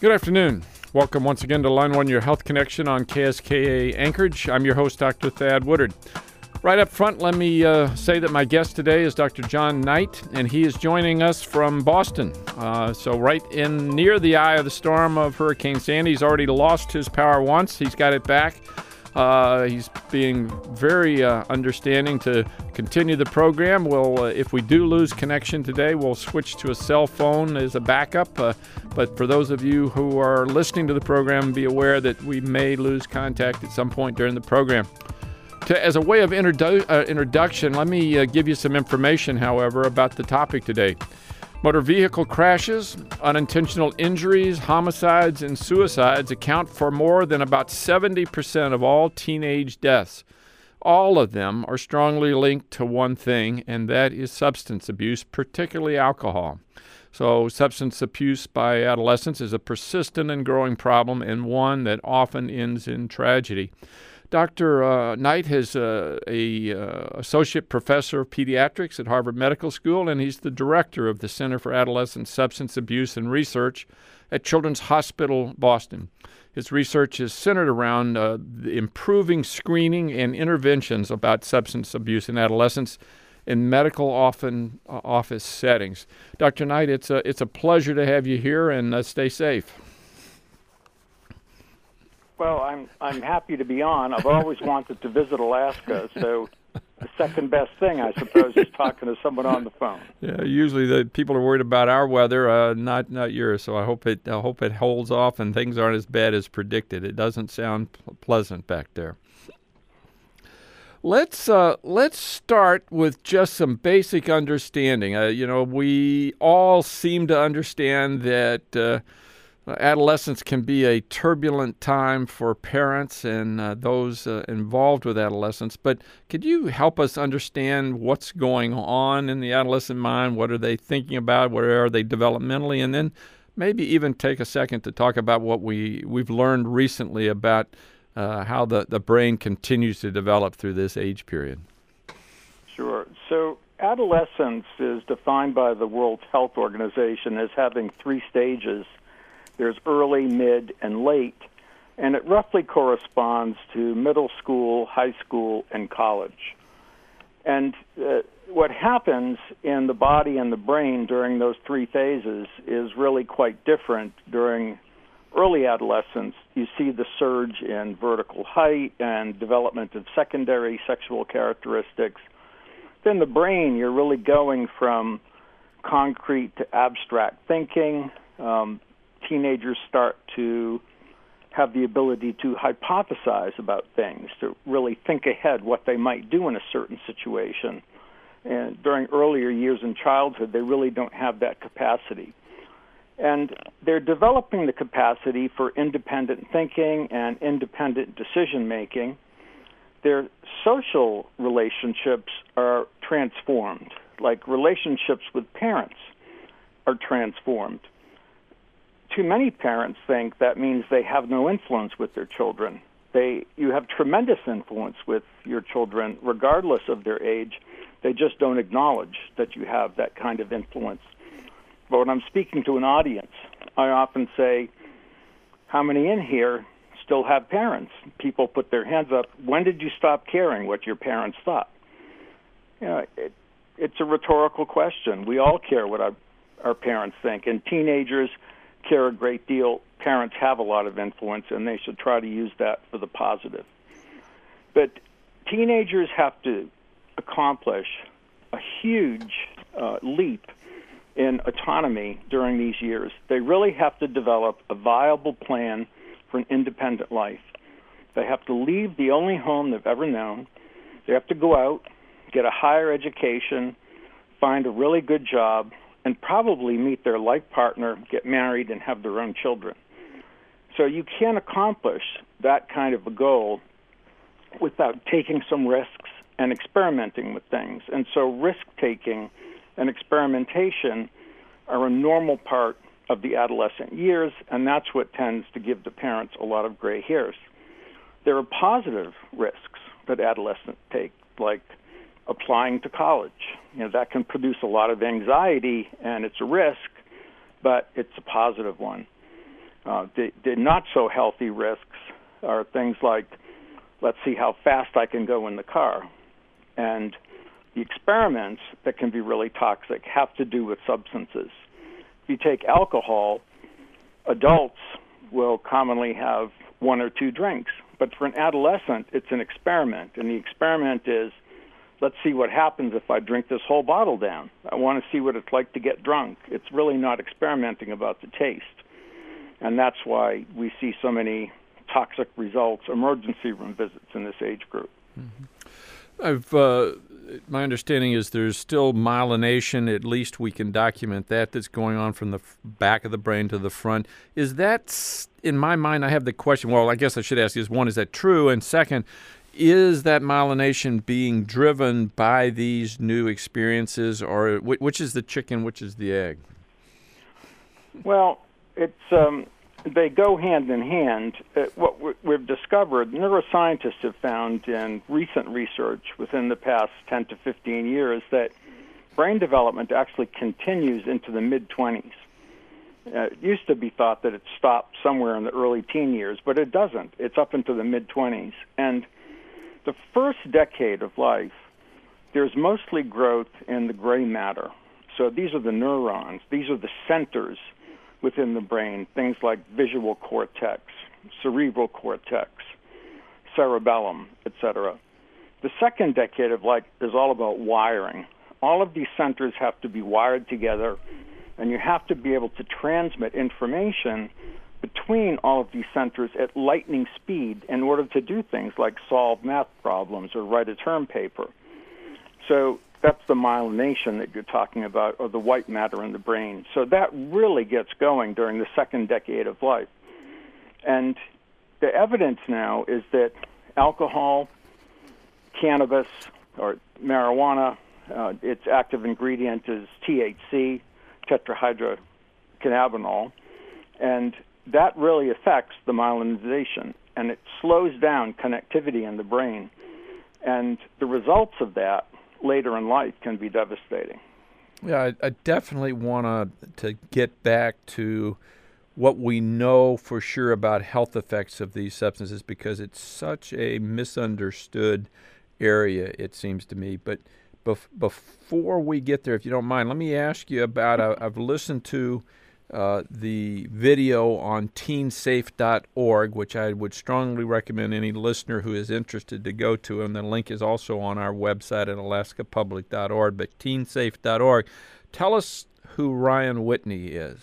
Good afternoon. Welcome once again to Line 1, your health connection on KSKA Anchorage. I'm your host, Dr. Thad Woodard. Right up front, let me say that my guest today is Dr. John Knight, and he is joining us from Boston. So right in near the eye of the storm of Hurricane Sandy. He's already lost his power once. He's got it back. He's being very understanding to continue the program. If we do lose connection today, we'll switch to a cell phone as a backup. But for those of you who are listening to the program, be aware that we may lose contact at some point during the program. As a way of introduction, let me give you some information, however, about the topic today. Motor vehicle crashes, unintentional injuries, homicides, and suicides account for more than about 70% of all teenage deaths. All of them are strongly linked to one thing, and that is substance abuse, particularly alcohol. So substance abuse by adolescents is a persistent and growing problem, and one that often ends in tragedy. Dr. Knight is an associate professor of pediatrics at Harvard Medical School, and he's the director of the Center for Adolescent Substance Abuse and Research at Children's Hospital, Boston. His research is centered around improving screening and interventions about substance abuse in adolescents in medical office settings. Dr. Knight, it's a pleasure to have you here, and stay safe. Well, I'm happy to be on. I've always wanted to visit Alaska, so the second best thing, I suppose, is talking to someone on the phone. Yeah, usually the people are worried about our weather, not yours. So I hope it holds off and things aren't as bad as predicted. It doesn't sound pleasant back there. Let's start with just some basic understanding. We all seem to understand that. Adolescence can be a turbulent time for parents and those involved with adolescence, but could you help us understand what's going on in the adolescent mind? What are they thinking about? Where are they developmentally? And then maybe even take a second to talk about what we've learned recently about how the brain continues to develop through this age period. Sure. So adolescence is defined by the World Health Organization as having three stages. There's early, mid, and late, and it roughly corresponds to middle school, high school, and college. And what happens in the body and the brain during those three phases is really quite different. During early adolescence, you see the surge in vertical height and development of secondary sexual characteristics. Then the brain, you're really going from concrete to abstract thinking. Teenagers start to have the ability to hypothesize about things, to really think ahead what they might do in a certain situation. And during earlier years in childhood, they really don't have that capacity. And they're developing the capacity for independent thinking and independent decision-making. Their social relationships are transformed, like relationships with parents are transformed. Too many parents think that means they have no influence with their children. You have tremendous influence with your children, regardless of their age. They just don't acknowledge that you have that kind of influence. But when I'm speaking to an audience, I often say, how many in here still have parents? People put their hands up. When did you stop caring what your parents thought? It's a rhetorical question. We all care what our parents think, and teenagers care a great deal. Parents have a lot of influence, and they should try to use that for the positive. But teenagers have to accomplish a huge leap in autonomy during these years. They really have to develop a viable plan for an independent life. They have to leave the only home they've ever known. They have to go out, get a higher education, find a really good job, and probably meet their life partner, get married, and have their own children. So you can't accomplish that kind of a goal without taking some risks and experimenting with things. And so risk-taking and experimentation are a normal part of the adolescent years, and that's what tends to give the parents a lot of gray hairs. There are positive risks that adolescents take, like applying to college. That can produce a lot of anxiety, and it's a risk, but it's a positive one. The not-so-healthy risks are things like, let's see how fast I can go in the car. And the experiments that can be really toxic have to do with substances. If you take alcohol, adults will commonly have 1 or 2 drinks. But for an adolescent, it's an experiment. And the experiment is, let's see what happens if I drink this whole bottle down. I want to see what it's like to get drunk. It's really not experimenting about the taste. And that's why we see so many toxic results, emergency room visits in this age group. My understanding is there's still myelination, at least we can document that's going on from the back of the brain to the front. Is that, in my mind, I have the question, well, I guess I should ask is, one, is that true? And second, is that myelination being driven by these new experiences, or which is the chicken, which is the egg? Well, it's they go hand in hand. What we've discovered, neuroscientists have found in recent research within the past 10 to 15 years, that brain development actually continues into the mid-20s. It used to be thought that it stopped somewhere in the early teen years, but it doesn't. It's up into the mid-20s. And the first decade of life, there's mostly growth in the gray matter. So these are the neurons. These are the centers within the brain, things like visual cortex, cerebral cortex, cerebellum, etc. The second decade of life is all about wiring. All of these centers have to be wired together, and you have to be able to transmit information between all of these centers at lightning speed in order to do things like solve math problems or write a term paper. So that's the myelination that you're talking about, or the white matter in the brain. So that really gets going during the second decade of life. And the evidence now is that alcohol, cannabis, or marijuana, its active ingredient is THC, tetrahydrocannabinol, and that really affects the myelinization, and it slows down connectivity in the brain. And the results of that later in life can be devastating. Yeah, I definitely want to get back to what we know for sure about health effects of these substances, because it's such a misunderstood area, it seems to me. But before we get there, if you don't mind, let me ask you about, I've listened to the video on teensafe.org, which I would strongly recommend any listener who is interested to go to, and the link is also on our website at alaskapublic.org, but teensafe.org. Tell us who Ryan Whitney is,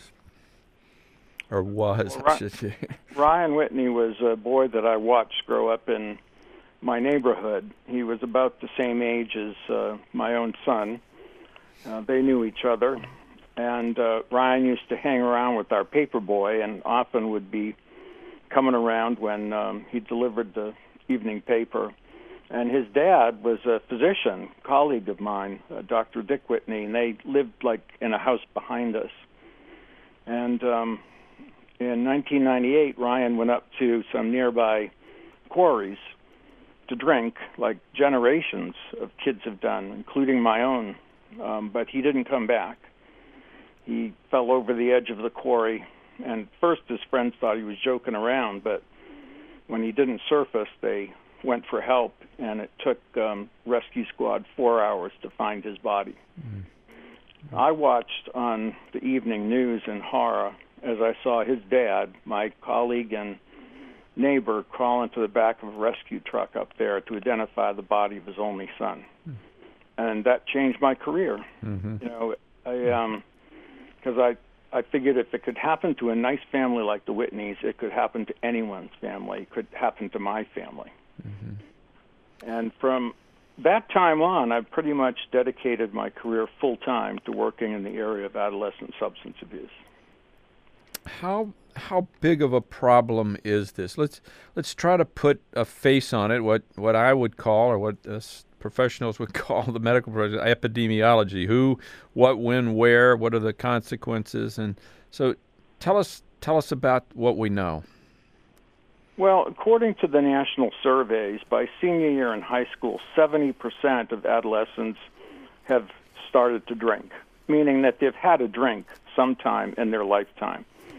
or was. Well, Ryan Whitney was a boy that I watched grow up in my neighborhood. He was about the same age as my own son. They knew each other. And Ryan used to hang around with our paper boy and often would be coming around when he delivered the evening paper. And his dad was a physician, colleague of mine, Dr. Dick Whitney, and they lived like in a house behind us. And in 1998, Ryan went up to some nearby quarries to drink, like generations of kids have done, including my own, but he didn't come back. He fell over the edge of the quarry, and first his friends thought he was joking around, but when he didn't surface, they went for help, and it took rescue squad 4 hours to find his body. Mm-hmm. I watched on the evening news in horror as I saw his dad, my colleague and neighbor, crawl into the back of a rescue truck up there to identify the body of his only son. Mm-hmm. And that changed my career. Mm-hmm. You know, because I figured if it could happen to a nice family like the Whitneys, it could happen to anyone's family. It could happen to my family. Mm-hmm. And from that time on, I've pretty much dedicated my career full-time to working in the area of adolescent substance abuse. How big of a problem is this? Let's try to put a face on it, what I would call, or what professionals would call, the medical profession, epidemiology. Who, what, when, where, what are the consequences? And so tell us about what we know. Well, according to the national surveys, by senior year in high school, 70% of adolescents have started to drink, meaning that they've had a drink sometime in their lifetime.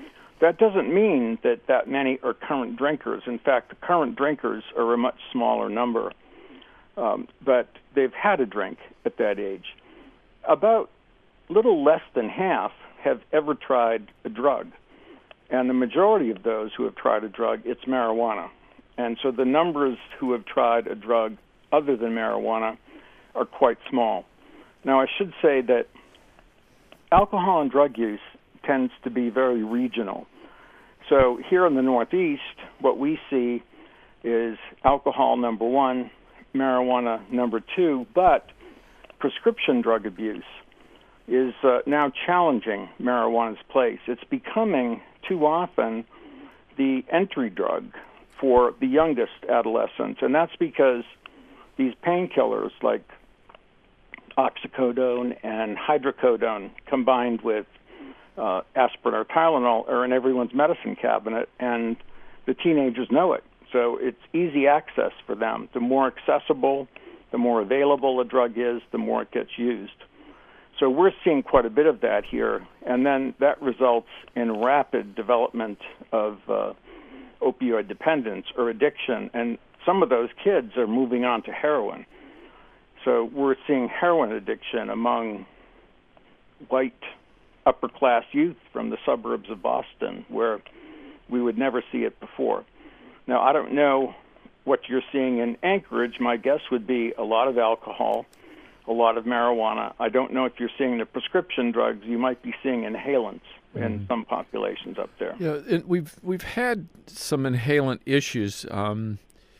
that doesn't mean that many are current drinkers. In fact, the current drinkers are a much smaller number, but they've had a drink at that age. About little less than half have ever tried a drug, and the majority of those who have tried a drug, it's marijuana. And so the numbers who have tried a drug other than marijuana are quite small. Now, I should say that alcohol and drug use tends to be very regional. So here in the Northeast, what we see is alcohol number one, marijuana number two, but prescription drug abuse is now challenging marijuana's place. It's becoming too often the entry drug for the youngest adolescents, and that's because these painkillers like oxycodone and hydrocodone combined with aspirin or Tylenol are in everyone's medicine cabinet, and the teenagers know it. So it's easy access for them. The more accessible, the more available a drug is, the more it gets used. So we're seeing quite a bit of that here, and then that results in rapid development of opioid dependence or addiction, and some of those kids are moving on to heroin. So we're seeing heroin addiction among white upper-class youth from the suburbs of Boston, where we would never see it before. Now, I don't know what you're seeing in Anchorage. My guess would be a lot of alcohol, a lot of marijuana. I don't know if you're seeing the prescription drugs. You might be seeing inhalants in some populations up there. Yeah, and we've had some inhalant issues, and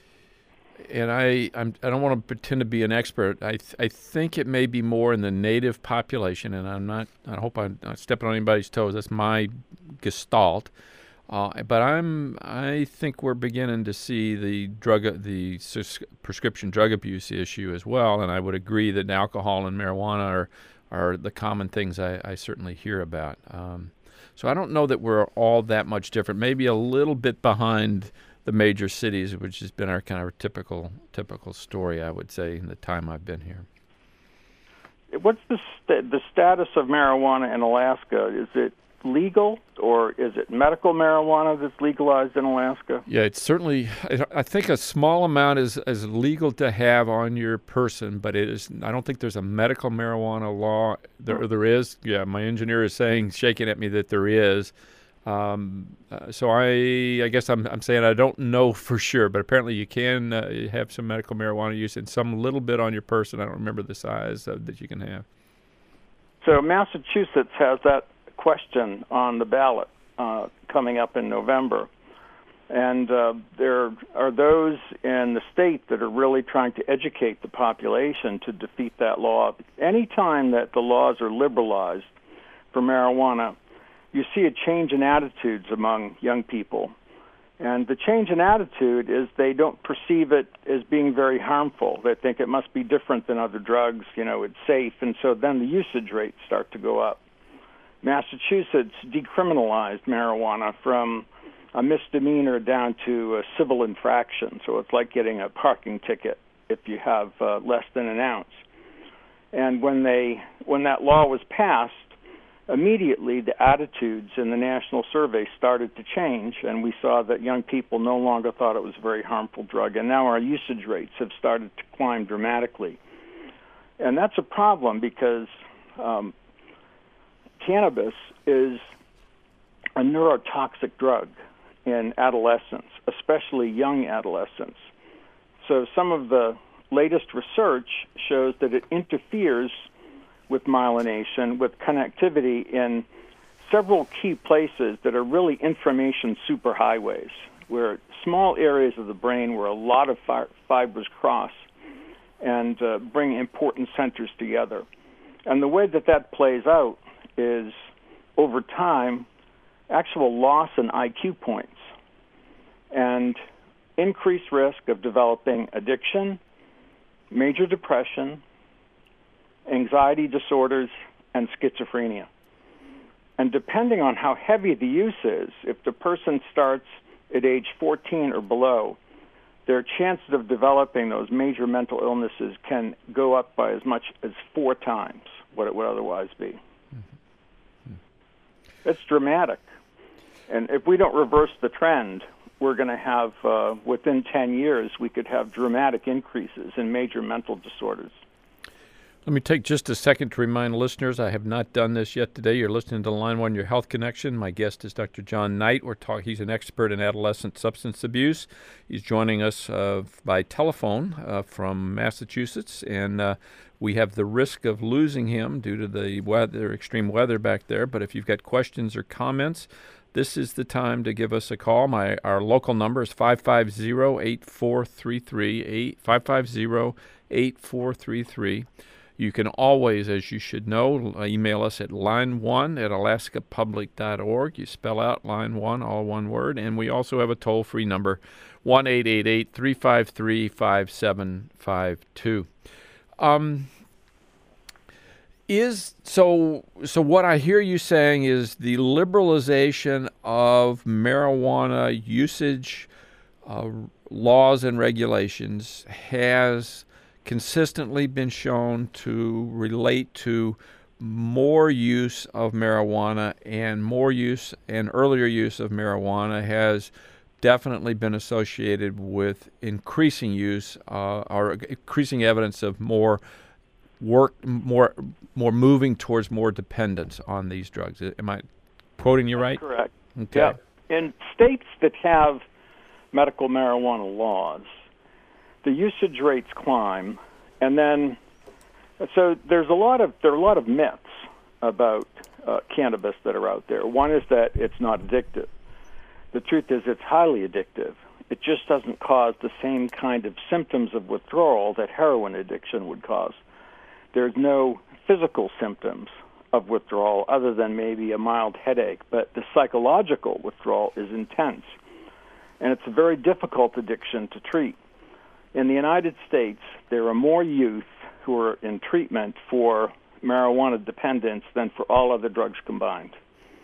I don't want to pretend to be an expert. I think it may be more in the native population, and I hope I'm not stepping on anybody's toes. That's my gestalt. But I think we're beginning to see the prescription drug abuse issue as well, and I would agree that alcohol and marijuana are the common things I certainly hear about. So I don't know that we're all that much different. Maybe a little bit behind the major cities, which has been our kind of typical story, I would say, in the time I've been here. What's the status of marijuana in Alaska? Is it legal, or is it medical marijuana that's legalized in Alaska? Yeah, it's certainly, I think a small amount is legal to have on your person, but it is. I don't think there's a medical marijuana law. There is. Yeah, my engineer is shaking at me that there is. So I guess I'm saying I don't know for sure, but apparently you can have some medical marijuana use and some little bit on your person. I don't remember the size that you can have. So Massachusetts has that question on the ballot coming up in November. And there are those in the state that are really trying to educate the population to defeat that law. Any time that the laws are liberalized for marijuana, you see a change in attitudes among young people. And the change in attitude is they don't perceive it as being very harmful. They think it must be different than other drugs, it's safe. And so then the usage rates start to go up. Massachusetts decriminalized marijuana from a misdemeanor down to a civil infraction. So it's like getting a parking ticket if you have less than an ounce. And when that law was passed, immediately the attitudes in the national survey started to change, and we saw that young people no longer thought it was a very harmful drug, and now our usage rates have started to climb dramatically. And that's a problem because cannabis is a neurotoxic drug in adolescents, especially young adolescents. So some of the latest research shows that it interferes with myelination, with connectivity in several key places that are really information superhighways, where small areas of the brain where a lot of fibers cross and bring important centers together. And the way that plays out is, over time, actual loss in IQ points and increased risk of developing addiction, major depression, anxiety disorders, and schizophrenia. And depending on how heavy the use is, if the person starts at age 14 or below, their chances of developing those major mental illnesses can go up by as much as 4 times what it would otherwise be. It's dramatic. And if we don't reverse the trend, we're going to have, within 10 years, we could have dramatic increases in major mental disorders. Let me take just a second to remind listeners, I have not done this yet today. You're listening to Line 1, Your Health Connection. My guest is Dr. John Knight. He's an expert in adolescent substance abuse. He's joining us by telephone from Massachusetts, and we have the risk of losing him due to the extreme weather back there. But if you've got questions or comments, this is the time to give us a call. Our local number is 550-8433, 550-8433. You can always, as you should know, email us at line1@alaskapublic.org. You spell out line 1, all one word. And we also have a toll-free number, 1-888-353-5752. So what I hear you saying is the liberalization of marijuana usage laws and regulations has consistently been shown to relate to more use of marijuana, and more use and earlier use of marijuana has definitely been associated with increasing use or increasing evidence of more moving towards more dependence on these drugs. Am I quoting you right? Correct. Okay. Yeah. In states that have medical marijuana laws, the usage rates climb, and then so there are a lot of myths about cannabis that are out there. One is that it's not addictive. The truth is it's highly addictive. It just doesn't cause the same kind of symptoms of withdrawal that heroin addiction would cause. There's no physical symptoms of withdrawal other than maybe a mild headache, but the psychological withdrawal is intense, and it's a very difficult addiction to treat. In the United States, there are more youth who are in treatment for marijuana dependence than for all other drugs combined.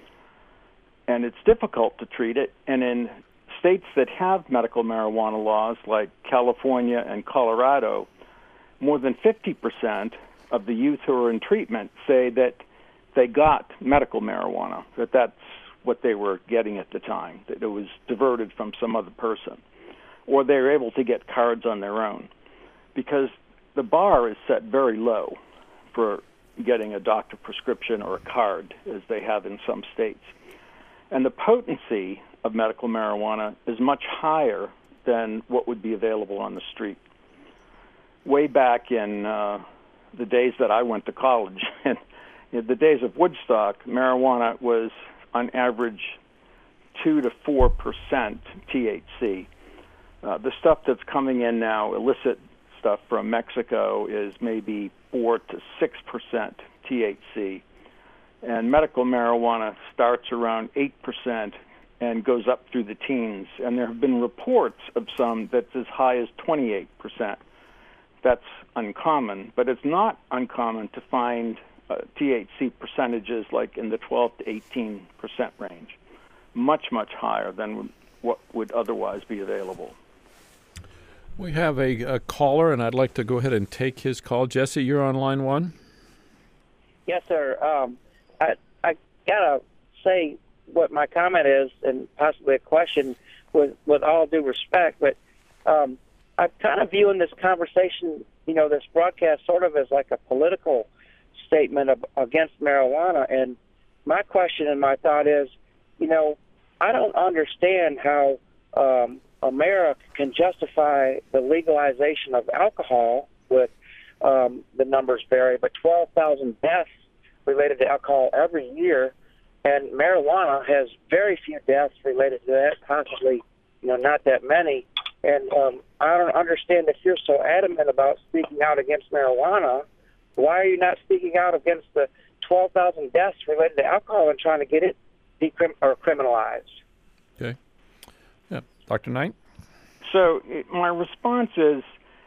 And it's difficult to treat it, and in states that have medical marijuana laws like California and Colorado, more than 50% of the youth who are in treatment say that they got medical marijuana, that that's what they were getting at the time, that it was diverted from some other person, or they were able to get cards on their own, because the bar is set very low for getting a doctor prescription or a card, as they have in some states. And the potency of medical marijuana is much higher than what would be available on the street. Way back in the days that I went to college, and in the days of Woodstock, marijuana was on average 2 to 4% THC. The stuff that's coming in now, illicit stuff from Mexico, is maybe 4 to 6% THC. And medical marijuana starts around 8% and goes up through the teens. And there have been reports of some that's as high as 28%. That's uncommon, but it's not uncommon to find THC percentages like in the 12 to 18% range, much, much higher than what would otherwise be available. We have a caller, and I'd like to go ahead and take his call. Jesse, you're on line 1. Yes, sir. I gotta say what my comment is, and possibly a question, with all due respect. But I'm kind of viewing this conversation, this broadcast, sort of as like a political statement against marijuana. And my question and my thought is, I don't understand how America can justify the legalization of alcohol with the numbers vary, but 12,000 deaths related to alcohol every year, and marijuana has very few deaths related to that, possibly, not that many. And I don't understand if you're so adamant about speaking out against marijuana, why are you not speaking out against the 12,000 deaths related to alcohol and trying to get it criminalized? Okay. Yeah. Dr. Knight? So my response is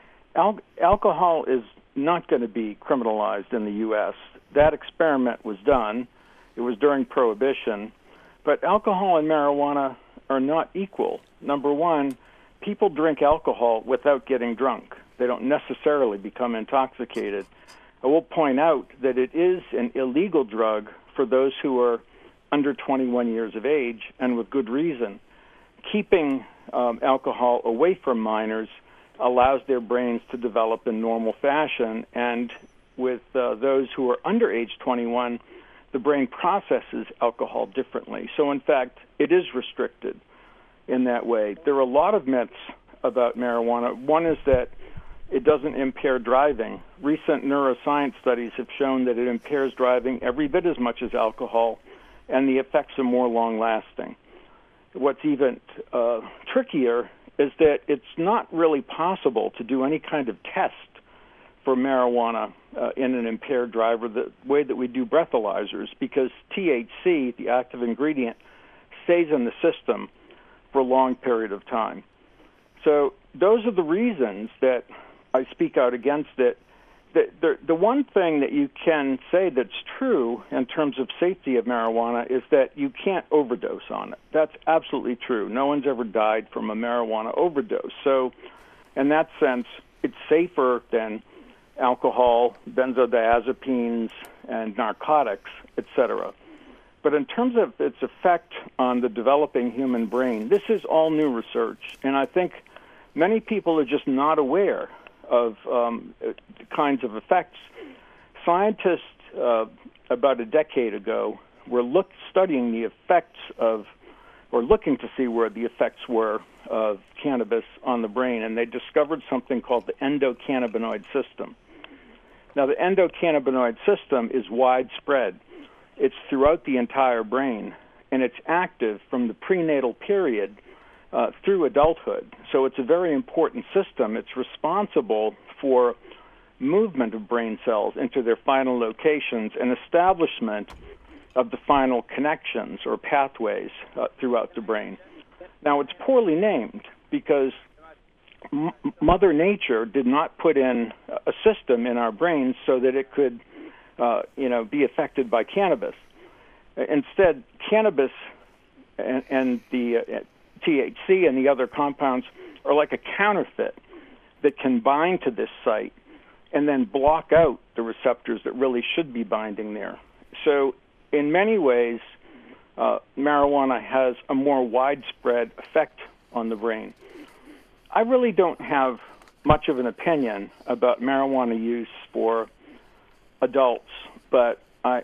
alcohol is not going to be criminalized in the U.S. That experiment was done. It was during Prohibition. But alcohol and marijuana are not equal. Number one, people drink alcohol without getting drunk. They don't necessarily become intoxicated. I will point out that it is an illegal drug for those who are under 21 years of age, and with good reason. Keeping alcohol away from minors allows their brains to develop in normal fashion, and with those who are under age 21, the brain processes alcohol differently. So, in fact, it is restricted in that way. There are a lot of myths about marijuana. One is that it doesn't impair driving. Recent neuroscience studies have shown that it impairs driving every bit as much as alcohol, and the effects are more long-lasting. What's even trickier is that it's not really possible to do any kind of test for marijuana in an impaired driver the way that we do breathalyzers, because THC, the active ingredient, stays in the system for a long period of time. So those are the reasons that I speak out against it. The one thing that you can say that's true in terms of safety of marijuana is that you can't overdose on it. That's absolutely true. No one's ever died from a marijuana overdose. So in that sense, it's safer than alcohol, benzodiazepines, and narcotics, etc. But in terms of its effect on the developing human brain, this is all new research, and I think many people are just not aware of the kinds of effects. Scientists about a decade ago were studying the effects of, or looking to see where the effects were of cannabis on the brain, and they discovered something called the endocannabinoid system. Now, the endocannabinoid system is widespread. It's throughout the entire brain, and it's active from the prenatal period through adulthood. So it's a very important system. It's responsible for movement of brain cells into their final locations and establishment of the final connections or pathways throughout the brain. Now, it's poorly named because Mother Nature did not put in a system in our brains so that it could be affected by cannabis. Instead, cannabis and the THC and the other compounds are like a counterfeit that can bind to this site and then block out the receptors that really should be binding there. So in many ways, marijuana has a more widespread effect on the brain. I really don't have much of an opinion about marijuana use for adults, but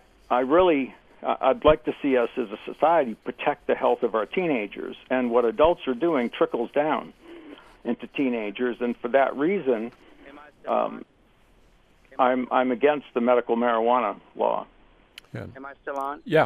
I'd like to see us as a society protect the health of our teenagers, and what adults are doing trickles down into teenagers, and for that reason, I'm against the medical marijuana law. Yeah. Am I still on? Yeah.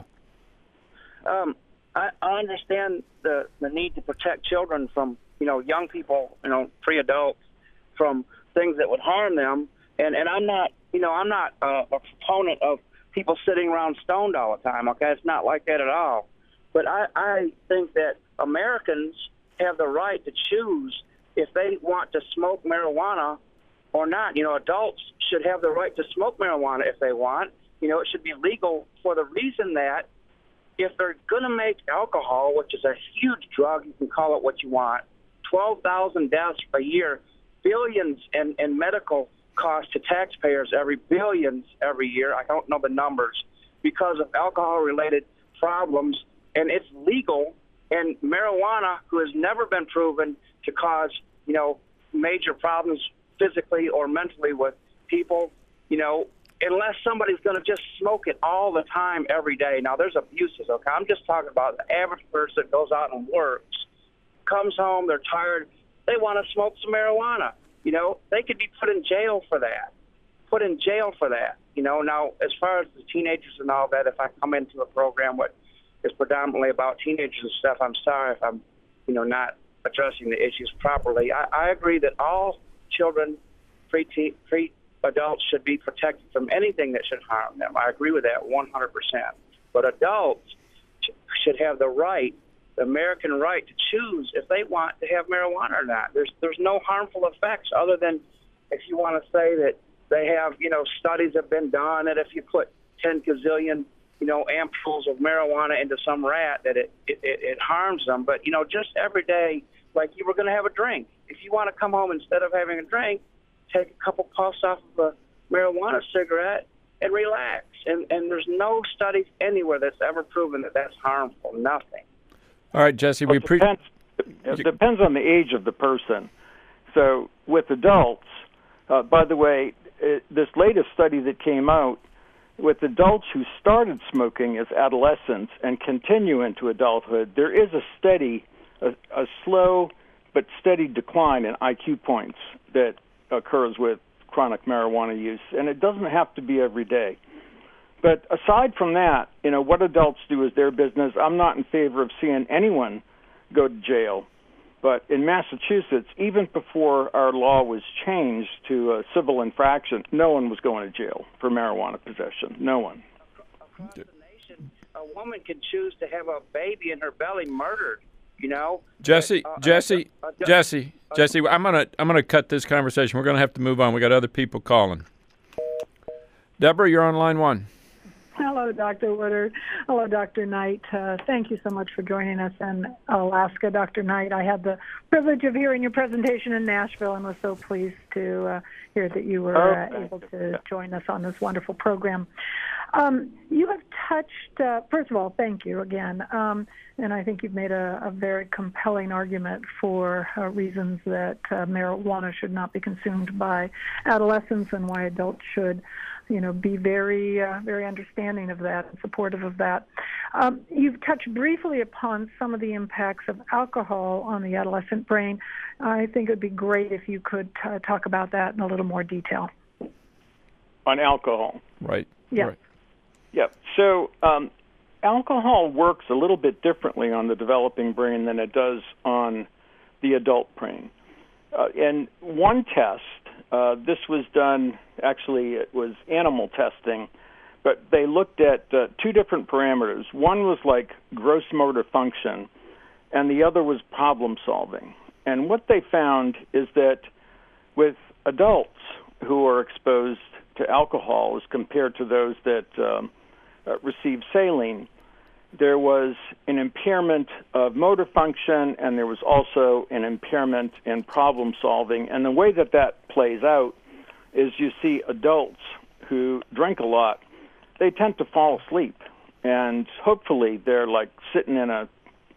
I understand the need to protect children from, young people, pre-adults, from things that would harm them, and I'm not a proponent of people sitting around stoned all the time, okay? It's not like that at all. But I think that Americans have the right to choose if they want to smoke marijuana or not. Adults should have the right to smoke marijuana if they want. It should be legal for the reason that if they're going to make alcohol, which is a huge drug, you can call it what you want, 12,000 deaths a year, billions in medical cost to taxpayers billions every year. I don't know the numbers because of alcohol-related problems, and it's legal. And marijuana, who has never been proven to cause, major problems physically or mentally with people, unless somebody's going to just smoke it all the time every day. Now, there's abuses, okay? I'm just talking about the average person that goes out and works, comes home, they're tired, they want to smoke some marijuana. They could be put in jail for that. Now, as far as the teenagers and all that, if I come into a program what is predominantly about teenagers and stuff, I'm sorry if I'm, not addressing the issues properly. I agree that all children, pre-adults should be protected from anything that should harm them. I agree with that 100%. But adults should have the American right to choose if they want to have marijuana or not. There's no harmful effects other than if you want to say that they have, studies have been done that if you put 10 gazillion, ampules of marijuana into some rat that it harms them. But, just every day, like you were going to have a drink. If you want to come home instead of having a drink, take a couple puffs off of a marijuana cigarette and relax. And there's no studies anywhere that's ever proven that that's harmful. Nothing. All right, Jesse, we appreciate. It depends on the age of the person. So with adults, by the way, this latest study that came out, with adults who started smoking as adolescents and continue into adulthood, there is a slow but steady decline in IQ points that occurs with chronic marijuana use, and it doesn't have to be every day. But aside from that, what adults do is their business. I'm not in favor of seeing anyone go to jail. But in Massachusetts, even before our law was changed to a civil infraction, no one was going to jail for marijuana possession. No one. Across the nation, a woman can choose to have a baby in her belly murdered. Jesse, I'm gonna cut this conversation. We're gonna have to move on. We got other people calling. Deborah, you're on line 1. Hello, Dr. Woodard. Hello, Dr. Knight. Thank you so much for joining us in Alaska, Dr. Knight. I had the privilege of hearing your presentation in Nashville and was so pleased to hear that you were able to join us on this wonderful program. You have touched, first of all, thank you again. And I think you've made a very compelling argument for reasons that marijuana should not be consumed by adolescents and why adults should be very, very understanding of that and supportive of that. You've touched briefly upon some of the impacts of alcohol on the adolescent brain. I think it would be great if you could talk about that in a little more detail. On alcohol? Right. Yeah. Right. Yeah. So alcohol works a little bit differently on the developing brain than it does on the adult brain. In one test, this was done, actually it was animal testing, but they looked at 2 different parameters. One was like gross motor function, and the other was problem solving. And what they found is that with adults who are exposed to alcohol as compared to those that received saline, there was an impairment of motor function, and there was also an impairment in problem solving. And the way that plays out is you see adults who drink a lot, they tend to fall asleep. And hopefully they're like sitting in a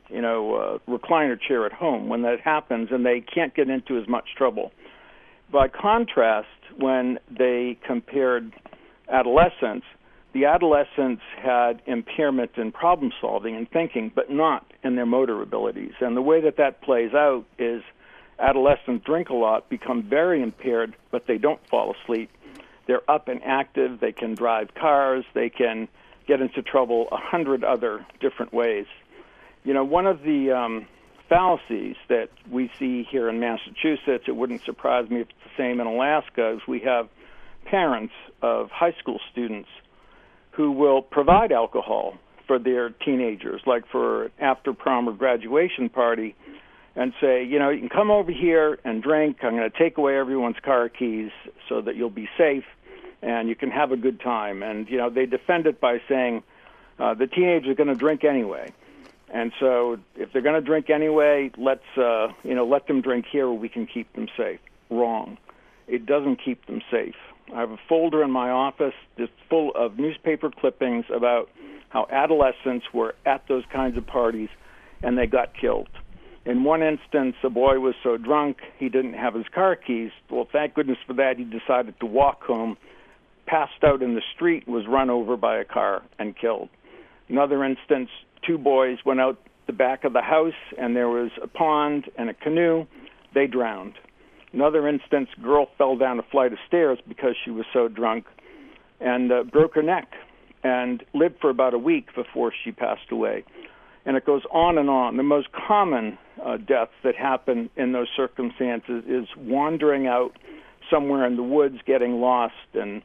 recliner chair at home when that happens, and they can't get into as much trouble. By contrast, when they compared adolescents, the adolescents had impairment in problem solving and thinking, but not in their motor abilities. And the way that plays out is adolescents drink a lot, become very impaired, but they don't fall asleep. They're up and active. They can drive cars. They can get into trouble 100 other different ways. One of the fallacies that we see here in Massachusetts, it wouldn't surprise me if it's the same in Alaska, is we have parents of high school students who will provide alcohol for their teenagers, like for after prom or graduation party, and say, you can come over here and drink. I'm going to take away everyone's car keys so that you'll be safe and you can have a good time. And, they defend it by saying the teenagers are going to drink anyway. And so if they're going to drink anyway, let's let them drink here where we can keep them safe. Wrong. It doesn't keep them safe. I have a folder in my office just full of newspaper clippings about how adolescents were at those kinds of parties and they got killed. In one instance, a boy was so drunk he didn't have his car keys. Well, thank goodness for that. He decided to walk home, passed out in the street, was run over by a car and killed. Another instance, 2 boys went out the back of the house and there was a pond and a canoe. They drowned. Another instance, a girl fell down a flight of stairs because she was so drunk and broke her neck and lived for about a week before she passed away. And it goes on and on. The most common deaths that happen in those circumstances is wandering out somewhere in the woods, getting lost and,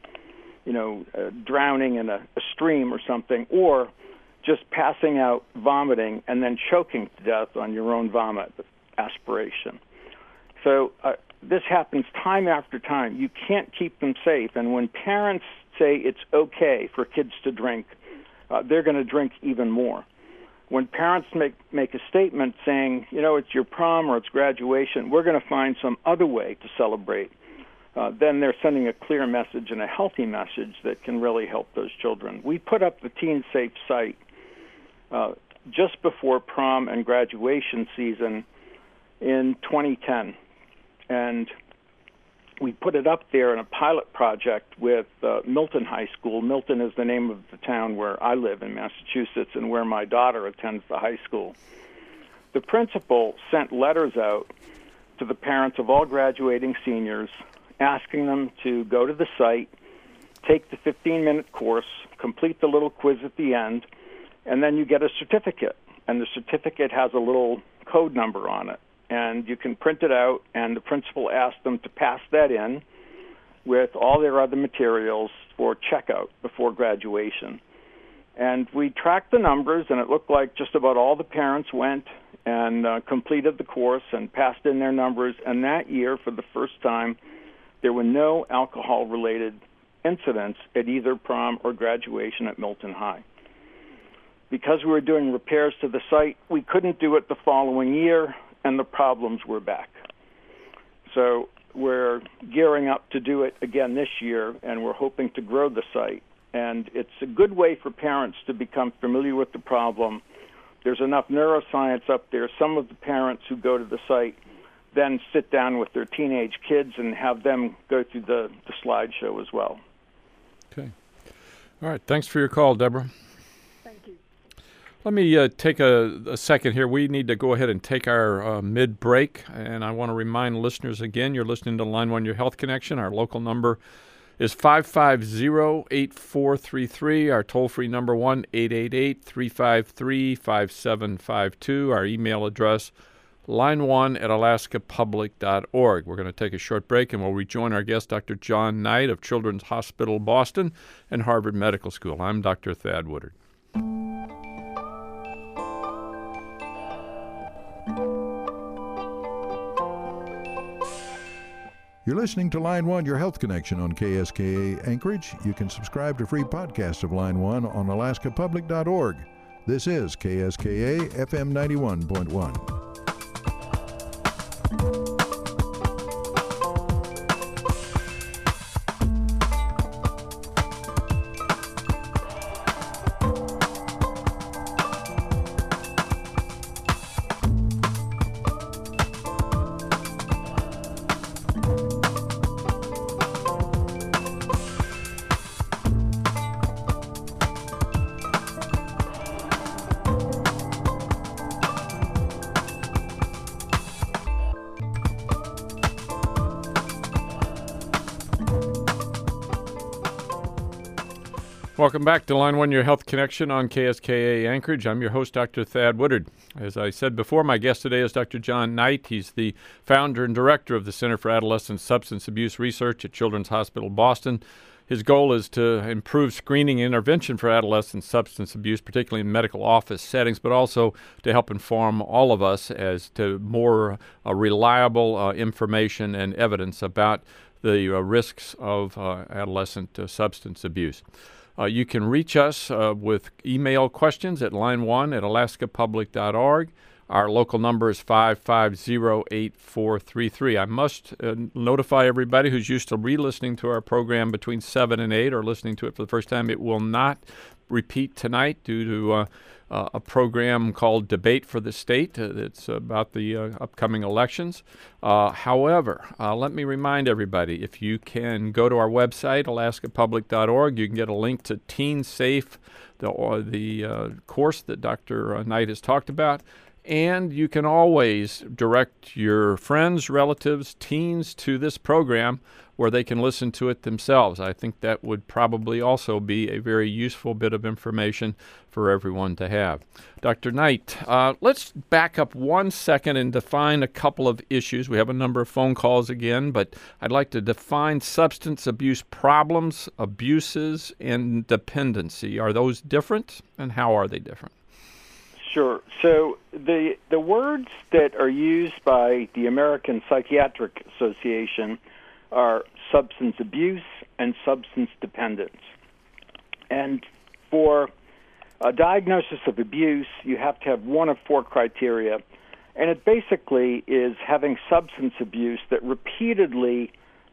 drowning in a stream or something, or just passing out, vomiting, and then choking to death on your own vomit, aspiration. So this happens time after time. You can't keep them safe. And when parents say it's okay for kids to drink, they're going to drink even more. When parents make a statement saying, it's your prom or it's graduation, we're going to find some other way to celebrate, then they're sending a clear message and a healthy message that can really help those children. We put up the Teen Safe site just before prom and graduation season in 2010. And we put it up there in a pilot project with Milton High School. Milton is the name of the town where I live in Massachusetts and where my daughter attends the high school. The principal sent letters out to the parents of all graduating seniors asking them to go to the site, take the 15-minute course, complete the little quiz at the end, and then you get a certificate. And the certificate has a little code number on it. And you can print it out, and the principal asked them to pass that in with all their other materials for checkout before graduation. And we tracked the numbers, and it looked like just about all the parents went and completed the course and passed in their numbers. And that year, for the first time, there were no alcohol-related incidents at either prom or graduation at Milton High. Because we were doing repairs to the site, we couldn't do it the following year, and the problems were back. So we're gearing up to do it again this year, and we're hoping to grow the site. And it's a good way for parents to become familiar with the problem. There's enough neuroscience up there. Some of the parents who go to the site then sit down with their teenage kids and have them go through the slideshow as well. Okay. All right. Thanks for your call, Deborah. Thank you. Let me take a second here. We need to go ahead and take our mid-break, and I want to remind listeners again, you're listening to Line 1 Your Health Connection. Our local number is 550-8433. Our toll-free number 1-888-353-5752. Our email address, line1@alaskapublic.org. We're going to take a short break, and we'll rejoin our guest, Dr. John Knight of Children's Hospital Boston and Harvard Medical School. I'm Dr. Thad Woodard. You're listening to Line 1, Your Health Connection on KSKA Anchorage. You can subscribe to free podcasts of Line 1 on alaskapublic.org. This is KSKA FM 91.1. Welcome back to Line 1, Your Health Connection on KSKA Anchorage. I'm your host, Dr. Thad Woodard. As I said before, my guest today is Dr. John Knight. He's the founder and director of the Center for Adolescent Substance Abuse Research at Children's Hospital Boston. His goal is to improve screening and intervention for adolescent substance abuse, particularly in medical office settings, but also to help inform all of us as to more reliable information and evidence about the risks of adolescent substance abuse. You can reach us with email questions at line1@alaskapublic.org. Our local number is 550-8433. I must notify everybody who's used to re-listening to our program between 7 and 8 or listening to it for the first time, it will not repeat tonight due to a program called Debate for the State. It's about the upcoming elections. However, let me remind everybody, if you can go to our website, alaskapublic.org, you can get a link to Teen Safe, the course that Dr. Knight has talked about. And you can always direct your friends, relatives, teens to this program where they can listen to it themselves. I think that would probably also be a very useful bit of information for everyone to have. Dr. Knight, let's back up 1 second and define a couple of issues. We have a number of phone calls again, but I'd like to define substance abuse problems, abuses, and dependency. Are those different, and how are they different? Sure. So the words that are used by the American Psychiatric Association are substance abuse and substance dependence. And for a diagnosis of abuse, you have to have one of four criteria, and it basically is having substance abuse that repeatedly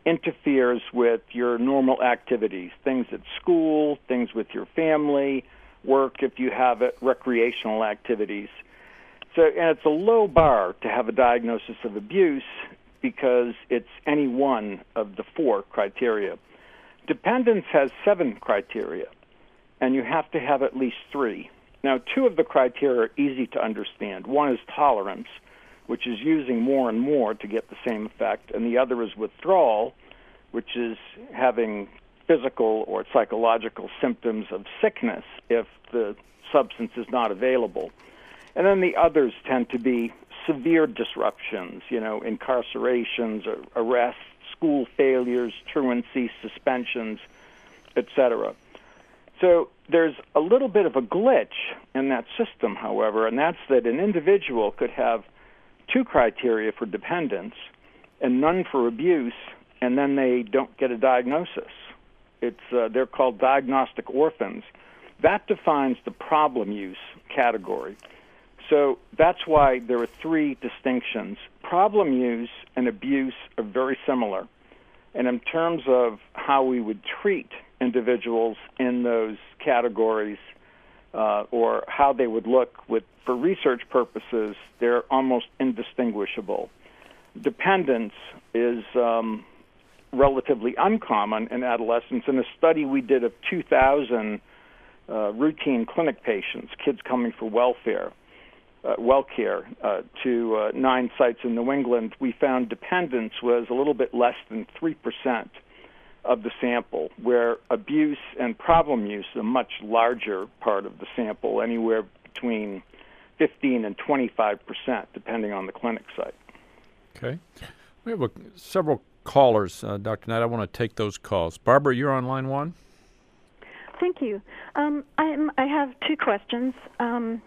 interferes with your normal activities, things at school, things with your family, work if you have it, recreational activities. So, and it's a low bar to have a diagnosis of abuse because it's any one of the 4 criteria. Dependence has 7 criteria, and you have to have at least 3. Now, 2 of the criteria are easy to understand. One is tolerance, which is using more and more to get the same effect, and the other is withdrawal, which is having physical or psychological symptoms of sickness if the substance is not available. And then the others tend to be severe disruptions, incarcerations, arrests, school failures, truancy, suspensions, etc. So there's a little bit of a glitch in that system, however, and that's that an individual could have 2 criteria for dependence and none for abuse, and then they don't get a diagnosis. They're called diagnostic orphans. That defines the problem use category. So that's why there are 3 distinctions. Problem use and abuse are very similar. And in terms of how we would treat individuals in those categories or how they would look for research purposes, they're almost indistinguishable. Dependence is relatively uncommon in adolescents. In a study we did of 2,000 routine clinic patients, kids coming for WellCare, to 9 sites in New England, we found dependence was a little bit less than 3% of the sample, where abuse and problem use is a much larger part of the sample, anywhere between 15 and 25%, depending on the clinic site. Okay. We have several callers, Dr. Knight. I want to take those calls. Barbara, you're on line 1. Thank you. I have 2 questions. I'm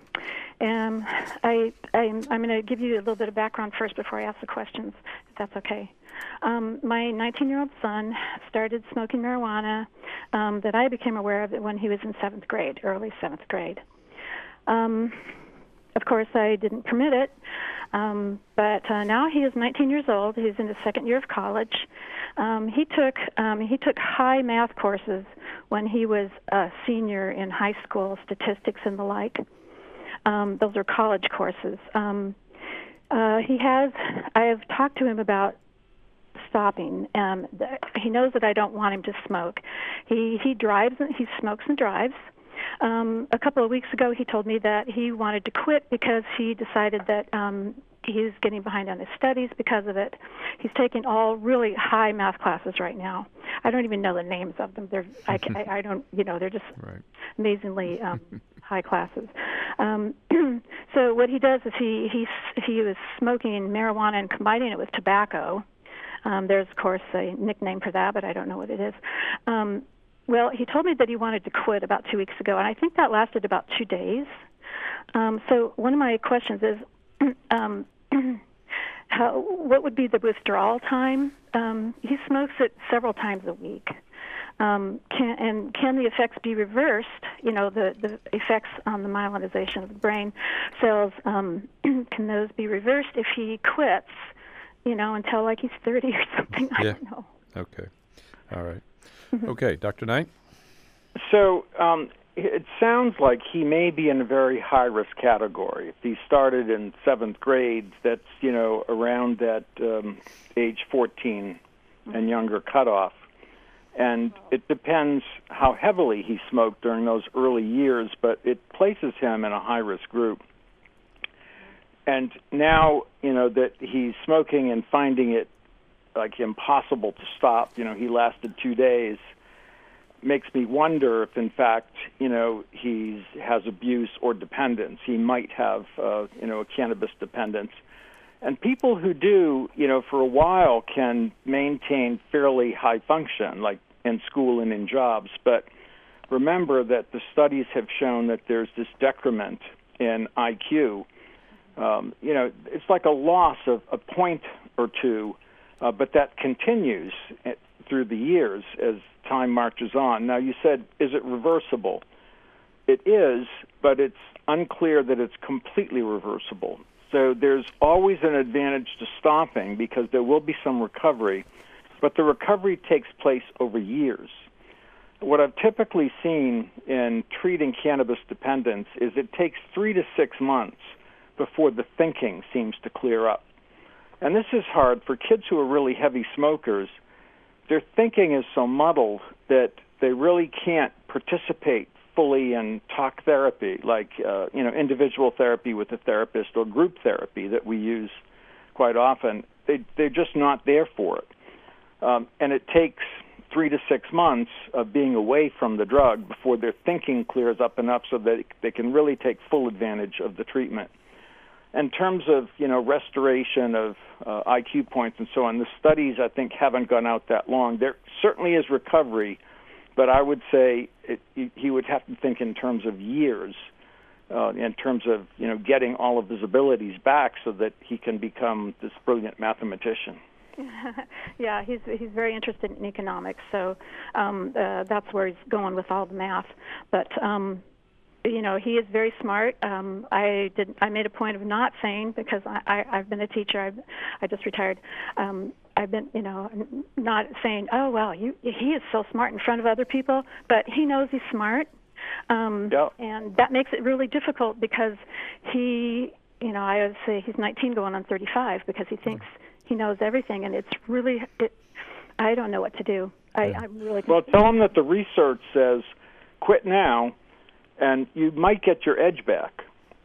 going to give you a little bit of background first before I ask the questions, if that's okay. My 19-year-old son started smoking marijuana that I became aware of when he was in 7th grade, early 7th grade. Of course, I didn't permit it, but now he is 19 years old. He's in his 2nd year of college. He took high math courses when he was a senior in high school, statistics and the like. Those are college courses. I have talked to him about stopping. He knows that I don't want him to smoke. He drives. He smokes and drives. A couple of weeks ago, he told me that he wanted to quit because he decided that he's getting behind on his studies because of it. He's taking all really high math classes right now. I don't even know the names of them. I don't. They're just amazingly high classes. So what he does is he was smoking marijuana and combining it with tobacco. There's, of course, a nickname for that, but I don't know what it is. Well, he told me that he wanted to quit about 2 weeks ago, and I think that lasted about 2 days. So one of my questions is, what would be the withdrawal time? He smokes it several times a week. Can the effects be reversed? The effects on the myelinization of the brain cells, can those be reversed if he quits, until like he's 30 or something? I don't know. Okay. All right. Okay, Dr. Knight? So it sounds like he may be in a very high-risk category. If he started in 7th grade, that's, around that age 14 and younger cutoff. And it depends how heavily he smoked during those early years, but it places him in a high-risk group. And now, that he's smoking and finding it like impossible to stop, he lasted 2 days, makes me wonder if, in fact, he has abuse or dependence. He might have, a cannabis dependence. And people who do, for a while can maintain fairly high function, like in school and in jobs. But remember that the studies have shown that there's this decrement in IQ. It's like a loss of a point or two, but that continues through the years as time marches on. Now, you said, is it reversible? It is, but it's unclear that it's completely reversible. So there's always an advantage to stopping because there will be some recovery. but the recovery takes place over years. What I've typically seen in treating cannabis dependence is it takes 3 to 6 months before the thinking seems to clear up. And this is hard for kids who are really heavy smokers. Their thinking is so muddled that they really can't participate fully in talk therapy, like individual therapy with a therapist or group therapy that we use quite often. They're just not there for it. And it takes 3 to 6 months of being away from the drug before their thinking clears up enough so that they can really take full advantage of the treatment. In terms of, restoration of IQ points and so on, the studies, I think, haven't gone out that long. There certainly is recovery, but I would say he would have to think in terms of years, in terms of, getting all of his abilities back so that he can become this brilliant mathematician. Yeah, he's very interested in economics, so that's where he's going with all the math. But he is very smart. I made a point of not saying, because I've been a teacher. I just retired. I've been, not saying, oh well, he is so smart in front of other people, but he knows he's smart. And that makes it really difficult because he, I would say he's 19 going on 35 because he thinks he knows everything, and it's really, I don't know what to do. I'm really confused. Well, tell him that the research says quit now, and you might get your edge back.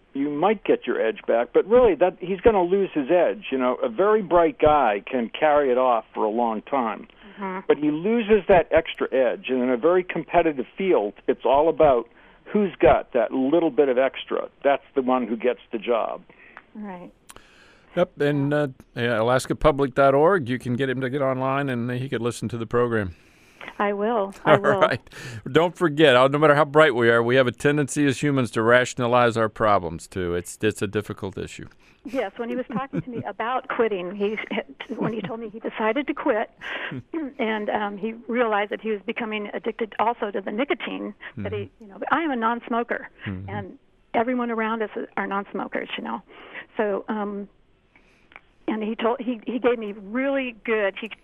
But really, that he's going to lose his edge. A very bright guy can carry it off for a long time, but he loses that extra edge. And in a very competitive field, it's all about who's got that little bit of extra. That's the one who gets the job. Right. Yep, and AlaskaPublic.org, you can get him to get online, and he could listen to the program. I will. All right. Don't forget, no matter how bright we are, we have a tendency as humans to rationalize our problems, too. It's a difficult issue. Yes, when he was talking to me about quitting, when he told me he decided to quit, and he realized that he was becoming addicted also to the nicotine, that I am a non-smoker, and everyone around us are non-smokers, So, and he gave me really good, he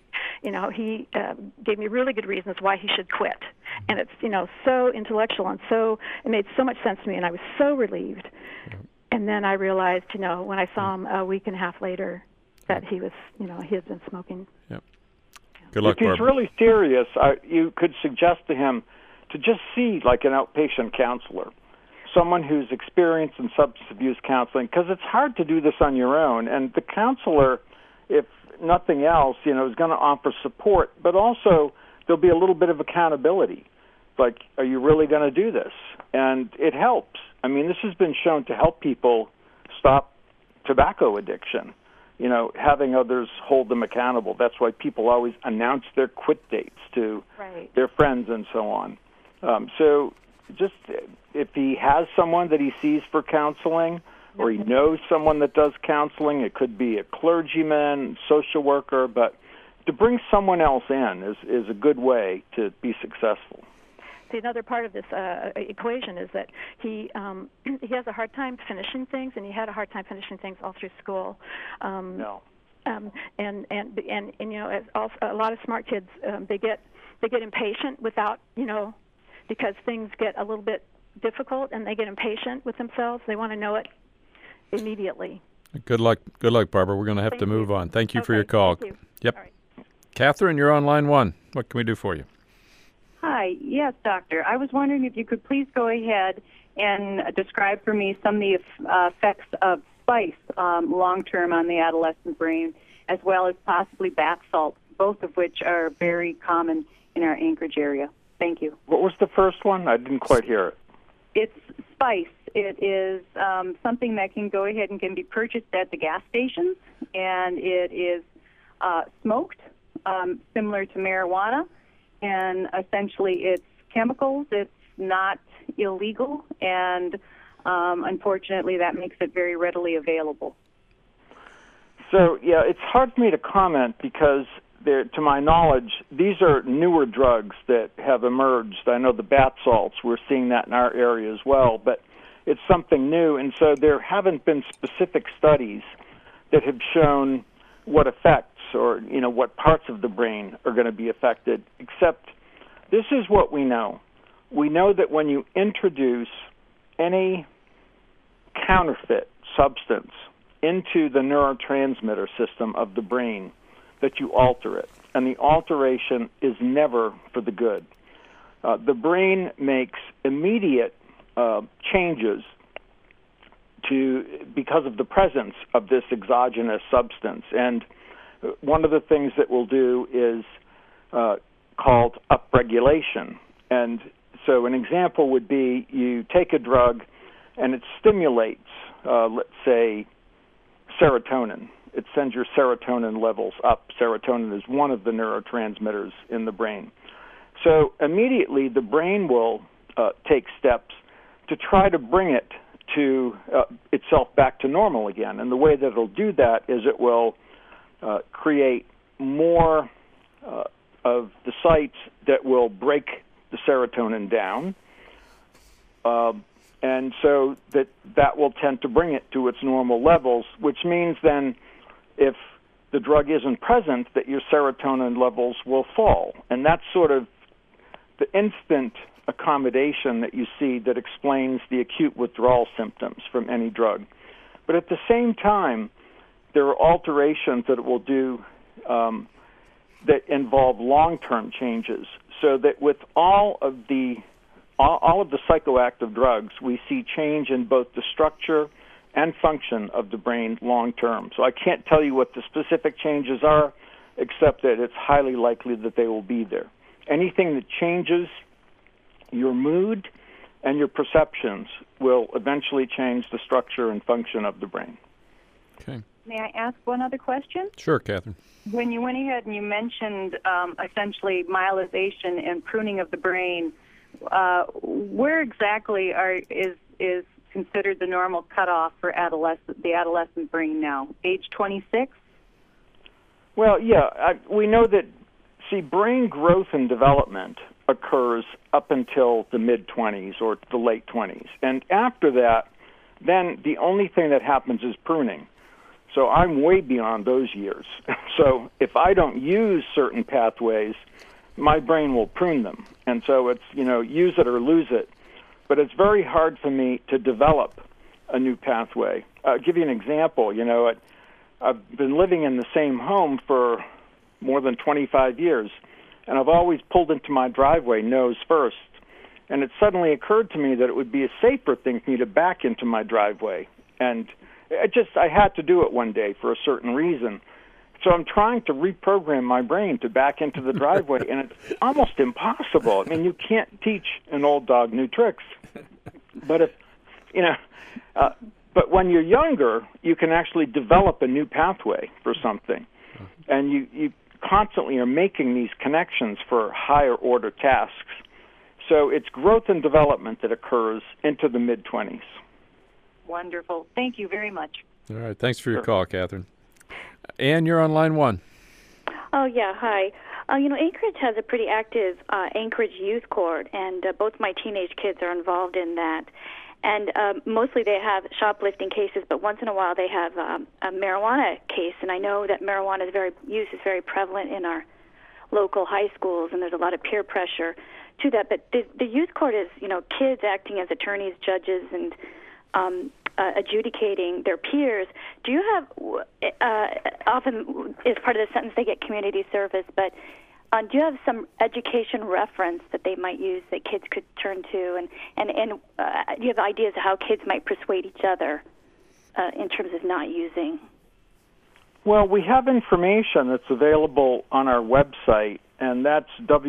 gave me really good reasons why he should quit. And it's, so intellectual, and it made so much sense to me, and I was so relieved. And then I realized, when I saw him a week and a half later, that he was, he had been smoking. Yep. Good luck, If he's Barbara. really serious, you could suggest to him to just see like an outpatient counselor, someone who's experienced in substance abuse counseling, because it's hard to do this on your own. And the counselor, if nothing else, is going to offer support, but also there'll be a little bit of accountability. Like, are you really going to do this? And it helps. I mean, this has been shown to help people stop tobacco addiction, having others hold them accountable. That's why people always announce their quit dates to their friends and so on. So just if he has someone that he sees for counseling, or he knows someone that does counseling, it could be a clergyman, social worker, but to bring someone else in is a good way to be successful. See, another part of this equation is that he has a hard time finishing things, and he had a hard time finishing things all through school. And as also, a lot of smart kids they get impatient without because things get a little bit difficult, and they get impatient with themselves. They want to know it immediately. Good luck, Barbara. We're going to have to move on. Thank you for your call. Thank you. Yep. All right. Catherine, you're on line 1. What can we do for you? Hi. Yes, doctor. I was wondering if you could please go ahead and describe for me some of the effects of spice long-term on the adolescent brain, as well as possibly bath salts, both of which are very common in our Anchorage area. Thank you. What was the first one? I didn't quite hear it. It's spice. It is something that can go ahead and can be purchased at the gas stations, and it is smoked, similar to marijuana, and essentially it's chemicals. It's not illegal, and unfortunately that makes it very readily available. So, yeah, it's hard for me to comment because, to my knowledge, these are newer drugs that have emerged. I know the bath salts, we're seeing that in our area as well, but it's something new, and so there haven't been specific studies that have shown what effects or what parts of the brain are going to be affected, except this is what we know. We know that when you introduce any counterfeit substance into the neurotransmitter system of the brain, that you alter it. And the alteration is never for the good. The brain makes immediate changes because of the presence of this exogenous substance. And one of the things that we'll do is called upregulation. And so an example would be you take a drug and it stimulates, let's say, serotonin. It sends your serotonin levels up. Serotonin is one of the neurotransmitters in the brain. So immediately the brain will take steps to try to bring it to itself back to normal again. And the way that it'll do that is it will create more of the sites that will break the serotonin down. And so that will tend to bring it to its normal levels, which means then if the drug isn't present, that your serotonin levels will fall. And that's sort of the instant accommodation that you see that explains the acute withdrawal symptoms from any drug. But at the same time, there are alterations that it will do that involve long-term changes, so that with all of the psychoactive drugs, we see change in both the structure and function of the brain long-term. So I can't tell you what the specific changes are, except that it's highly likely that they will be there. Anything that changes your mood and your perceptions will eventually change the structure and function of the brain. Okay. May I ask one other question? Sure, Catherine. When you went ahead and you mentioned essentially myelization and pruning of the brain, where exactly is considered the normal cutoff for the adolescent brain now? Age 26? Well, yeah, we know that, brain growth and development occurs up until the mid-20s or the late 20s. And after that, then the only thing that happens is pruning. So I'm way beyond those years. So if I don't use certain pathways, my brain will prune them. And so it's, use it or lose it. But it's very hard for me to develop a new pathway. I'll give you an example. I've been living in the same home for more than 25 years, and I've always pulled into my driveway nose first. And it suddenly occurred to me that it would be a safer thing for me to back into my driveway. And I had to do it one day for a certain reason. So I'm trying to reprogram my brain to back into the driveway, and it's almost impossible. I mean, you can't teach an old dog new tricks. But but when you're younger, you can actually develop a new pathway for something. And you constantly are making these connections for higher order tasks. So it's growth and development that occurs into the mid-20s. Wonderful. Thank you very much. All right. Thanks for your call, Catherine. Ann, you're on line one. Oh, yeah. Hi. Anchorage has a pretty active Anchorage Youth Court, and both my teenage kids are involved in that. And mostly they have shoplifting cases, but once in a while they have a marijuana case. And I know that marijuana use is very prevalent in our local high schools, and there's a lot of peer pressure to that. But the youth court is, kids acting as attorneys, judges, and adjudicating their peers. Do you have, often as part of the sentence they get community service, but do you have some education reference that they might use that kids could turn to? And do you have ideas of how kids might persuade each other in terms of not using? Well, we have information that's available on our website, and that's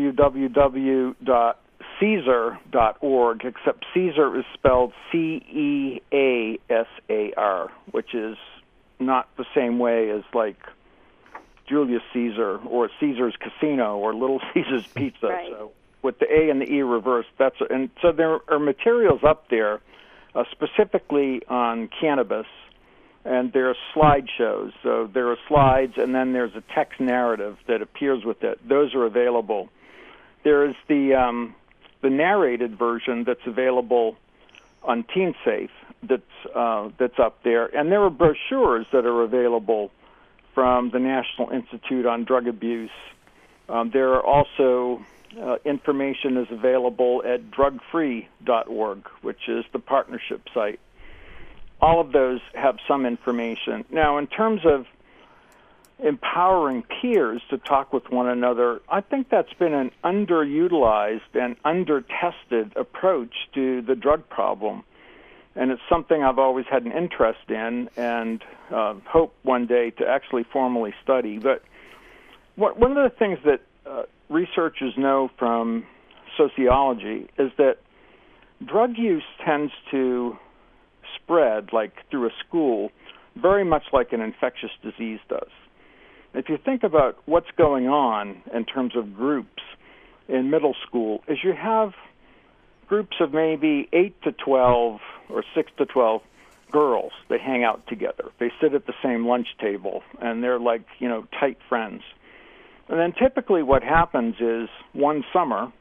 www.CESAR.org, except Caesar is spelled C-E-A-S-A-R, which is not the same way as like Julius Caesar or Caesar's Casino or Little Caesar's Pizza. Right. So with the A and the E reversed, and so there are materials up there specifically on cannabis, and there are slideshows. So there are slides, and then there's a text narrative that appears with it. Those are available. There is the narrated version that's available on TeenSafe that's up there, and there are brochures that are available from the National Institute on Drug Abuse. There are also information is available at drugfree.org, which is the partnership site. All of those have some information. Now, in terms of empowering peers to talk with one another, I think that's been an underutilized and under-tested approach to the drug problem. And it's something I've always had an interest in and hope one day to actually formally study. But one of the things that researchers know from sociology is that drug use tends to spread, like through a school, very much like an infectious disease does. If you think about what's going on in terms of groups in middle school, is you have groups of maybe 8 to 12 or 6 to 12 girls. They hang out together. They sit at the same lunch table, and they're like, tight friends. And then typically what happens is one summer,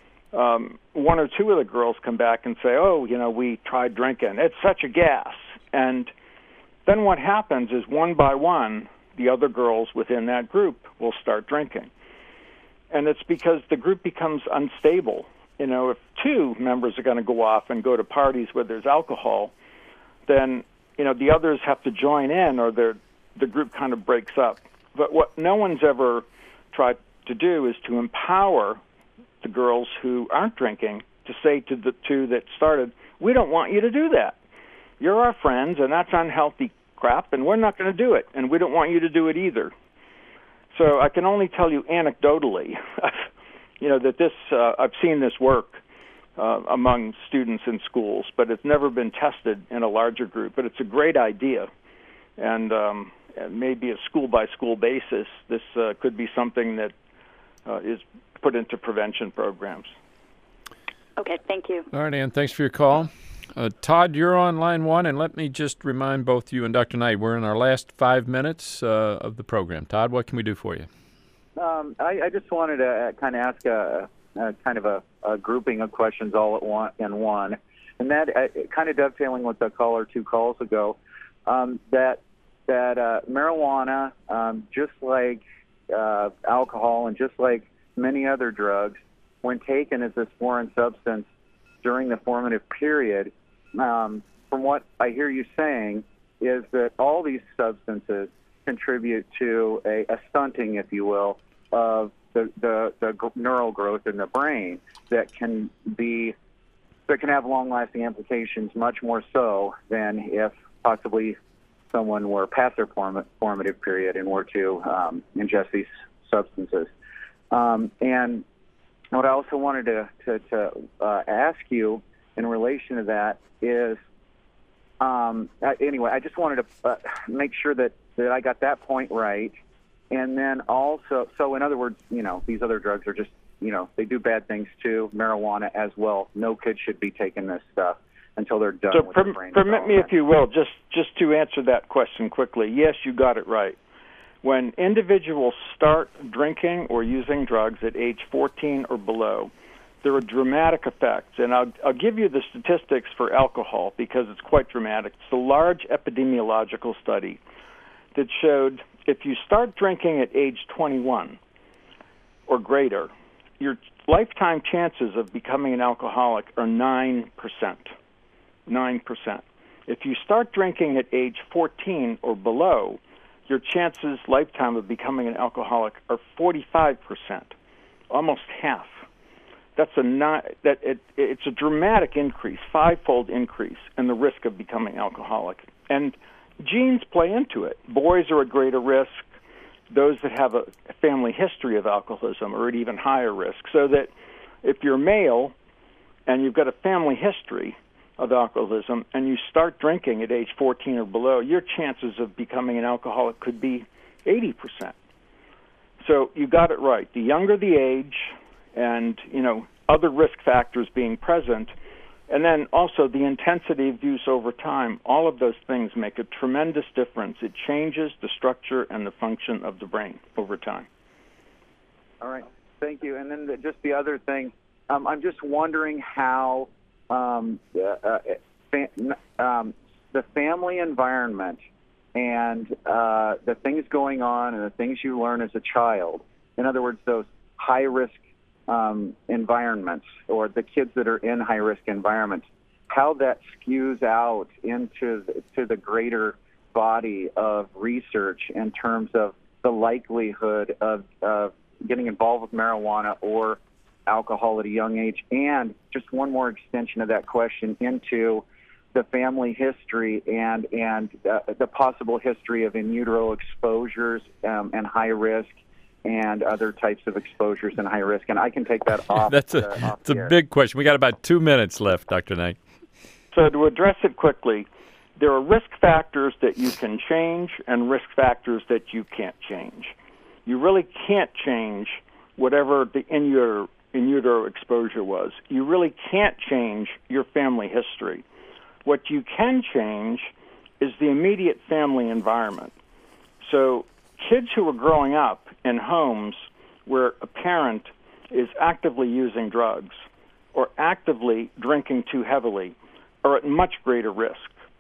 one or two of the girls come back and say, we tried drinking. It's such a gas. And then what happens is one by one, the other girls within that group will start drinking. And it's because the group becomes unstable. If two members are going to go off and go to parties where there's alcohol, then, the others have to join in or the group kind of breaks up. But what no one's ever tried to do is to empower the girls who aren't drinking to say to the two that started, we don't want you to do that. You're our friends, and that's unhealthy crap, and we're not going to do it, and we don't want you to do it either. So I can only tell you anecdotally, that this I've seen this work among students in schools, but it's never been tested in a larger group. But it's a great idea, and maybe a school-by-school basis, this could be something that is put into prevention programs. Okay, thank you. All right, Ann, thanks for your call. Todd, you're on line one, and let me just remind both you and Dr. Knight, we're in our last 5 minutes of the program. Todd, what can we do for you? I just wanted to kind of ask a grouping of questions all in one, and that kind of dovetailing with the caller 2 calls ago, that marijuana, just like alcohol and just like many other drugs, when taken as this foreign substance during the formative period, from what I hear you saying, is that all these substances contribute to a stunting, if you will, of the neural growth in the brain that can have long-lasting implications, much more so than if possibly someone were past their formative period and were to ingest these substances. And what I also wanted to ask you in relation to that is, anyway, I just wanted to make sure that I got that point right. And then also, so in other words, these other drugs are just, they do bad things too, marijuana as well. No kid should be taking this stuff until they're done with their brain. Permit me, if you will, just to answer that question quickly. Yes, you got it right. When individuals start drinking or using drugs at age 14 or below, there are dramatic effects. And I'll give you the statistics for alcohol because it's quite dramatic. It's a large epidemiological study that showed if you start drinking at age 21 or greater, your lifetime chances of becoming an alcoholic are 9%. 9%. If you start drinking at age 14 or below, your chances lifetime of becoming an alcoholic are 45%, almost half. It's a dramatic increase, 5-fold increase in the risk of becoming alcoholic. And genes play into it. Boys are at greater risk. Those that have a family history of alcoholism are at even higher risk. So that if you're male and you've got a family history of alcoholism and you start drinking at age 14 or below, your chances of becoming an alcoholic could be 80%. So you got it right. The younger the age and, other risk factors being present, and then also the intensity of use over time, all of those things make a tremendous difference. It changes the structure and the function of the brain over time. All right. Thank you. And then just the other thing, I'm just wondering how the family environment and the things going on and the things you learn as a child. In other words, those high-risk environments, or the kids that are in high-risk environments, how that skews out into the greater body of research in terms of the likelihood of getting involved with marijuana or alcohol at a young age. And just one more extension of that question into the family history and the possible history of in utero exposures and high risk and other types of exposures and high risk. And I can take that off. That's a big question. We got about 2 minutes left, Dr. Knight. So to address it quickly, there are risk factors that you can change and risk factors that you can't change. You really can't change whatever the in utero exposure was. You really can't change your family history. What you can change is the immediate family environment. So kids who are growing up in homes where a parent is actively using drugs or actively drinking too heavily are at much greater risk.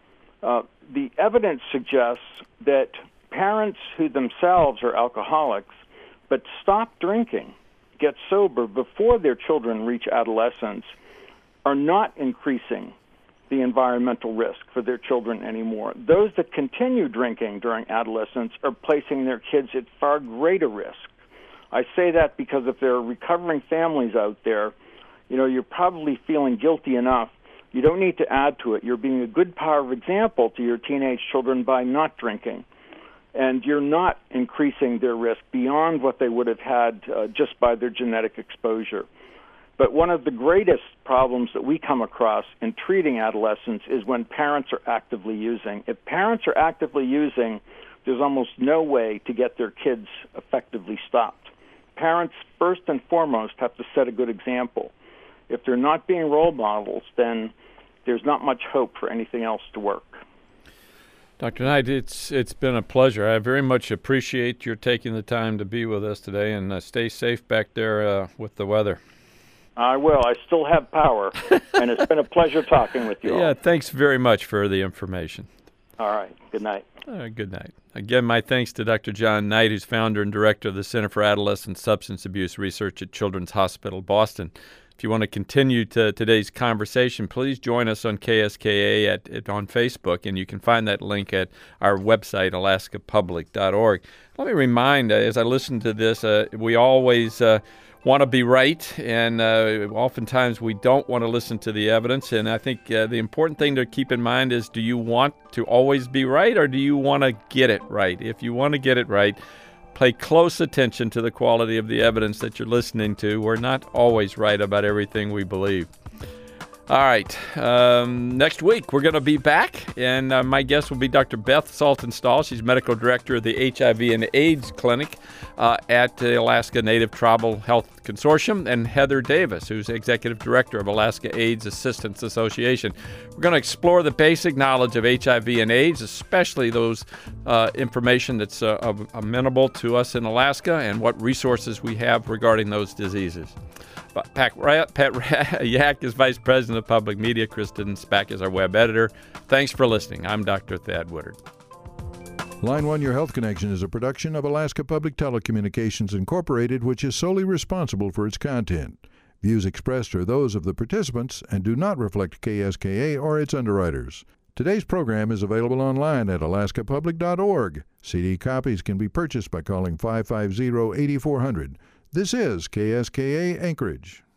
The evidence suggests that parents who themselves are alcoholics but stop drinking, get sober before their children reach adolescence, are not increasing the environmental risk for their children anymore. Those that continue drinking during adolescence are placing their kids at far greater risk. I say that because if there are recovering families out there, you're probably feeling guilty enough. You don't need to add to it. You're being a good power of example to your teenage children by not drinking. And you're not increasing their risk beyond what they would have had just by their genetic exposure. But one of the greatest problems that we come across in treating adolescents is when parents are actively using. If parents are actively using, there's almost no way to get their kids effectively stopped. Parents, first and foremost, have to set a good example. If they're not being role models, then there's not much hope for anything else to work. Dr. Knight, it's been a pleasure. I very much appreciate your taking the time to be with us today, and stay safe back there with the weather. I will. I still have power, and it's been a pleasure talking with you all. Yeah, thanks very much for the information. All right. Good night. Good night. Again, my thanks to Dr. John Knight, who's founder and director of the Center for Adolescent Substance Abuse Research at Children's Hospital Boston. If you want to continue today's conversation, please join us on KSKA on Facebook, and you can find that link at our website, alaskapublic.org. Let me remind, as I listen to this, we always want to be right, and oftentimes we don't want to listen to the evidence. And I think the important thing to keep in mind is, do you want to always be right, or do you want to get it right? If you want to get it right, pay close attention to the quality of the evidence that you're listening to. We're not always right about everything we believe. All right. Next week, we're going to be back, and my guest will be Dr. Beth Saltonstall. She's medical director of the HIV and AIDS Clinic at the Alaska Native Tribal Health Consortium, and Heather Davis, who's executive director of Alaska AIDS Assistance Association. We're going to explore the basic knowledge of HIV and AIDS, especially those information that's amenable to us in Alaska, and what resources we have regarding those diseases. Pat Yak is Vice President of Public Media. Kristen Spack is our web editor. Thanks for listening. I'm Dr. Thad Woodard. Line 1 Your Health Connection is a production of Alaska Public Telecommunications Incorporated, which is solely responsible for its content. Views expressed are those of the participants and do not reflect KSKA or its underwriters. Today's program is available online at alaskapublic.org. CD copies can be purchased by calling 550-8400. This is KSKA Anchorage.